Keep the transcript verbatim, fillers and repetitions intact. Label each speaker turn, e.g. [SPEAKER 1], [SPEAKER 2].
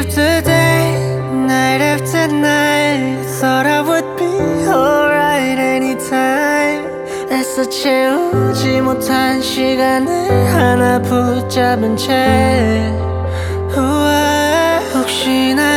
[SPEAKER 1] after day, night after night. Thought I would be alright anytime. 애써 채우지 못한 시간을 하나 붙잡은 채 우와, 혹시나